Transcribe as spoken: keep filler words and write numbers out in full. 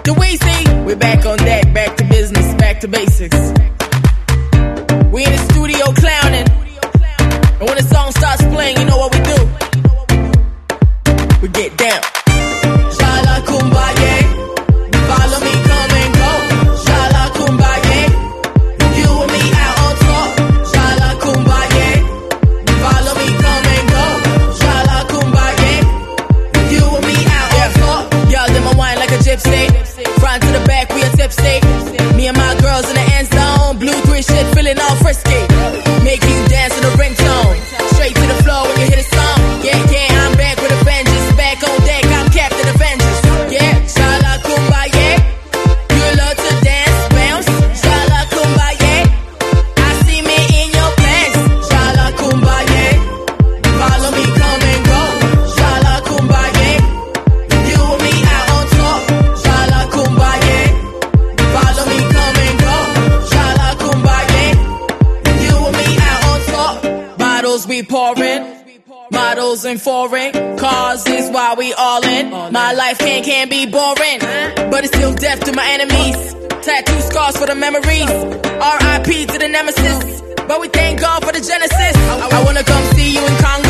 Do we see? We're back on deck, back to business, back to basics. We in the studio clowning, and when the song starts playing, you know what we do? We get down. Shala Kumbaya, follow me, come and go. Shala Kumbaya, you and me out on top. Shala Kumbaya, follow me, come and go. Shala Kumbaya, you and me out on top. Y'all in my wine like a gypsy, front to the back, we a tipsy. Me and my girls in the end zone, blue three shit, feeling all frisky. Make you dance to the ringtone, straight to the floor when you hear the song. Yeah, yeah, I'm back with a vengeance, back on deck, I'm Captain Avengers. Yeah, Shala Kumbaya, you love to dance, bounce. Shala Kumbaya, I see me in your plans. Shala Kumbaya, follow me, come and go. Shala Kumbaya, you and me out on top. Shala Kumbaya, follow me, come and go. Shala Kumbaya, you and me out on top. Bottles we pouring, models and foreign cars is why we all in. My life can't, can't be boring, but it's still death to my enemies. Tattoo scars for the memories, R I P to the nemesis. But we thank God for the genesis. I, I wanna come see you in Congo.